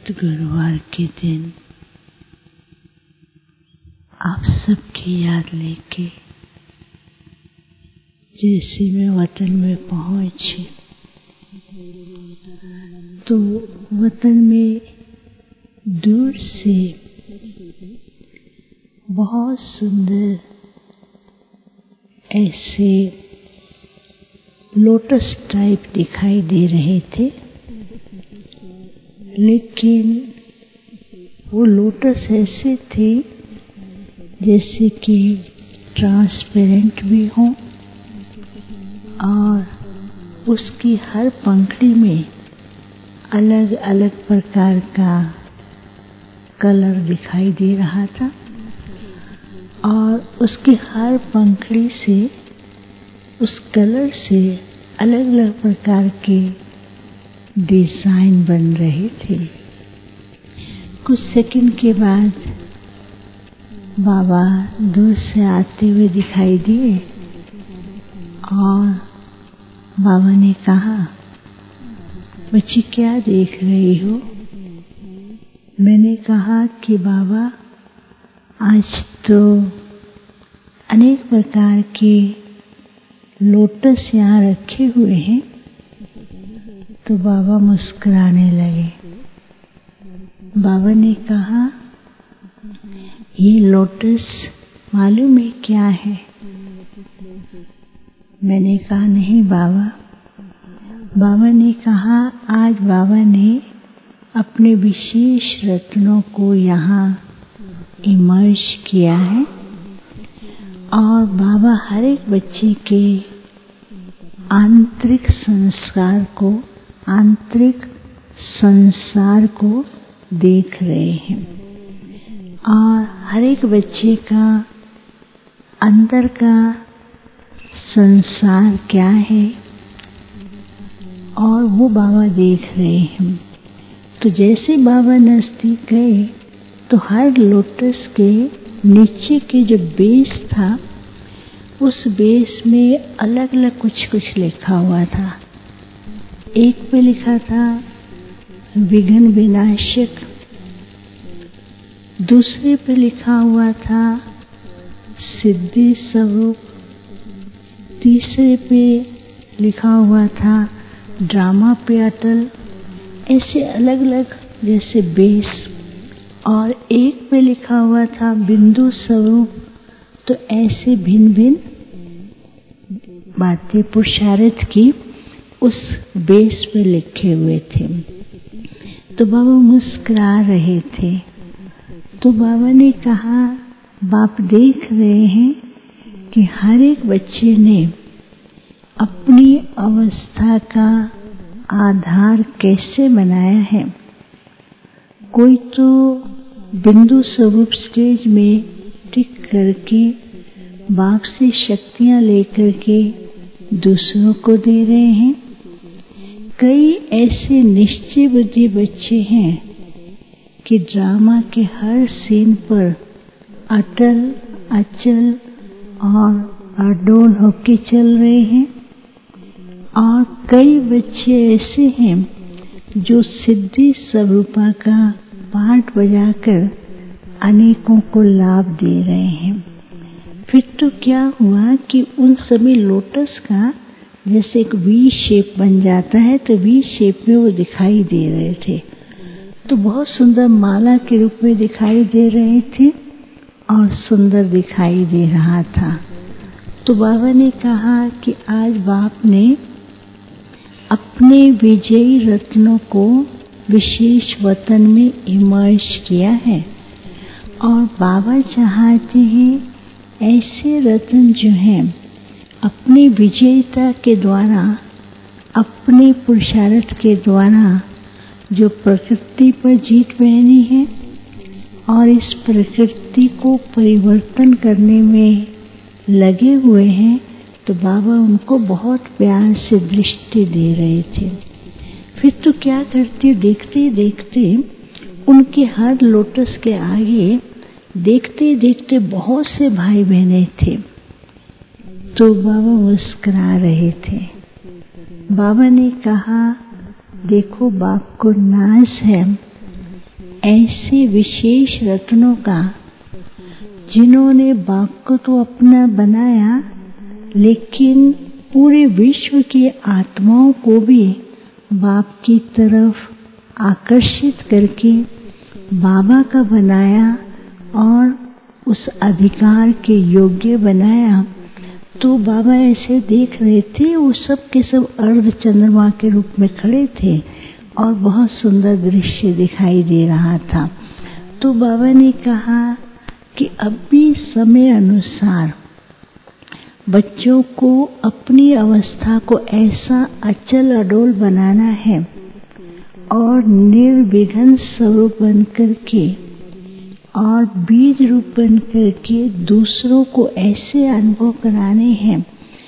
पवित्र गुरुवार के दिन आप सबकी याद लेके जैसे मैं वतन में पहुंची तो वतन में दूर से बहुत सुंदर ऐसे लोटस टाइप दिखाई दे रहे थे, लेकिन वो लोटस ऐसे थे जैसे कि ट्रांसपेरेंट भी हों और उसकी हर पंखड़ी में अलग अलग प्रकार का कलर दिखाई दे रहा था और उसकी हर पंखड़ी से उस कलर से अलग अलग प्रकार के डिजाइन बन रहे थे। कुछ सेकंड के बाद बाबा दूर से आते हुए दिखाई दिए और बाबा ने कहा, बच्ची क्या देख रही हो? मैंने कहा कि बाबा आज तो अनेक प्रकार के लोटस यहाँ रखे हुए हैं। तो बाबा मुस्कुराने लगे। बाबा ने कहा, ये लोटस मालूम है क्या है? मैंने कहा नहीं बाबा। बाबा ने कहा, आज बाबा ने अपने विशेष रत्नों को यहाँ इमर्ज किया है और बाबा हर एक बच्चे के आंतरिक संसार को देख रहे हैं और हर एक बच्चे का अंदर का संसार क्या है और वो बाबा देख रहे हैं। तो जैसे बाबा नजदीक गए तो हर लोटस के नीचे के जो बेस था उस बेस में अलग अलग कुछ लिखा हुआ था। एक पे लिखा था विघ्न विनाशक, दूसरे पे लिखा हुआ था सिद्धि स्वरूप, तीसरे पे लिखा हुआ था ड्रामा पे अटल। ऐसे अलग अलग जैसे बेस, और एक पे लिखा हुआ था बिंदु स्वरूप। तो ऐसे भिन्न भिन्न बातें पुरुषार्थ की उस बेस पे लिखे हुए थे। तो बाबा मुस्कुरा रहे थे। तो बाबा ने कहा, बाप देख रहे हैं कि हर एक बच्चे ने अपनी अवस्था का आधार कैसे बनाया है। कोई तो बिंदु स्वरूप स्टेज में टिक करके बाप से शक्तियां लेकर के दूसरों को दे रहे हैं। कई ऐसे निश्चय बुद्धि बच्चे हैं कि ड्रामा के हर सीन पर अटल, अचल और अडोल होके चल रहे हैं और कई बच्चे ऐसे हैं जो सिद्धि स्वरूपा का पाठ बजाकर अनेकों को लाभ दे रहे हैं। फिर तो क्या हुआ कि उन सभी लोटस का जैसे एक वी शेप बन जाता है, तो वी शेप में वो दिखाई दे रहे थे। तो बहुत सुंदर माला के रूप में दिखाई दे रहे थे और सुंदर दिखाई दे रहा था। तो बाबा ने कहा कि आज बाप ने अपने विजयी रत्नों को विशेष वतन में इमर्ज किया है और बाबा चाहते हैं ऐसे रत्न जो हैं अपनी विजयता के द्वारा, अपने पुरुषार्थ के द्वारा जो प्रकृति पर जीत पहनी है और इस प्रकृति को परिवर्तन करने में लगे हुए हैं, तो बाबा उनको बहुत प्यार से दृष्टि दे रहे थे। फिर तो क्या करते, देखते देखते उनके हर लोटस के आगे देखते देखते बहुत से भाई बहने थे। तो बाबा मुस्कुरा रहे थे। बाबा ने कहा, देखो बाप को नाज है ऐसे विशेष रत्नों का जिन्होंने बाप को तो अपना बनाया, लेकिन पूरे विश्व की आत्माओं को भी बाप की तरफ आकर्षित करके बाबा का बनाया और उस अधिकार के योग्य बनाया। तो बाबा ऐसे देख रहे थे, वो सब के सब अर्ध चंद्रमा के रूप में खड़े थे और बहुत सुंदर दृश्य दिखाई दे रहा था। तो बाबा ने कहा कि अब भी समय अनुसार बच्चों को अपनी अवस्था को ऐसा अचल अडोल बनाना है और निर्विघ्न स्वरूप बन करके और बीज रूप बन करके दूसरों को ऐसे अनुभव कराने हैं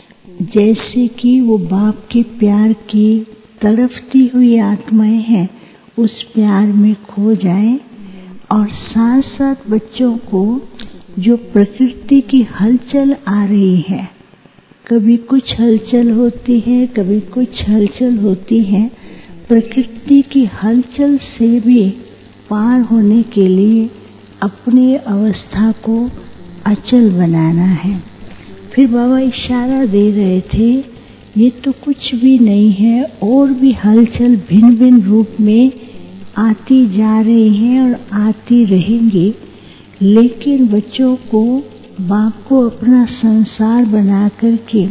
जैसे कि वो बाप के प्यार की तड़पती हुई आत्माएं हैं, उस प्यार में खो जाएं। और साथ साथ बच्चों को जो प्रकृति की हलचल आ रही है, कभी कुछ हलचल होती है, कभी कुछ हलचल होती है, प्रकृति की हलचल से भी पार होने के लिए अपनी अवस्था को अचल बनाना है। फिर बाबा इशारा दे रहे थे, ये तो कुछ भी नहीं है, और भी हलचल भिन्न भिन्न रूप में आती जा रही हैं और आती रहेंगी, लेकिन बच्चों को बाप को अपना संसार बना करके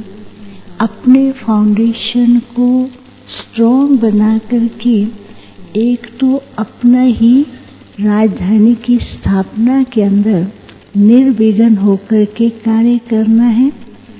अपने फाउंडेशन को स्ट्रॉन्ग बना करके एक तो अपना ही राजधानी की स्थापना के अंदर निर्विघ्न होकर के कार्य करना है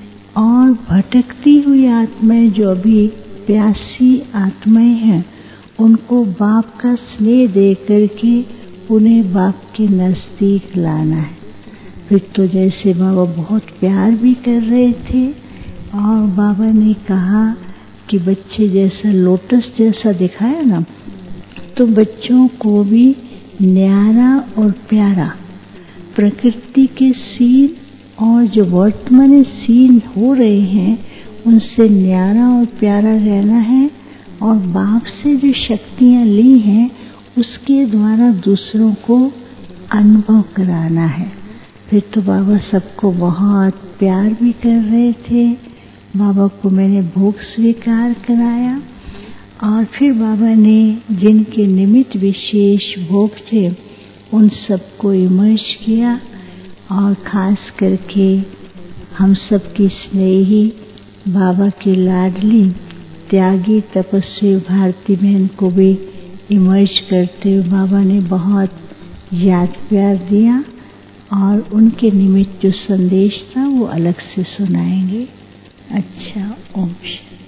और भटकती हुई आत्माएं जो अभी प्यासी आत्माएं हैं उनको बाप का स्नेह दे करके उन्हें बाप के नजदीक लाना है। फिर तो जैसे बाबा बहुत प्यार भी कर रहे थे और बाबा ने कहा कि बच्चे जैसा लोटस जैसा दिखाया ना, तो बच्चों को भी न्यारा और प्यारा प्रकृति के सीन और जो वर्तमान सीन हो रहे हैं उनसे न्यारा और प्यारा रहना है और बाप से जो शक्तियां ली हैं उसके द्वारा दूसरों को अनुभव कराना है। फिर तो बाबा सबको बहुत प्यार भी कर रहे थे। बाबा को मैंने भोग स्वीकार कराया और फिर बाबा ने जिनके निमित्त विशेष भोग थे उन सबको इमर्ज किया और खास करके हम सबकी स्नेही बाबा की लाडली त्यागी तपस्वी भारती बहन को भी इमर्ज करते हुए बाबा ने बहुत याद प्यार दिया और उनके निमित्त जो संदेश था वो अलग से सुनाएंगे। अच्छा, ओम शांति।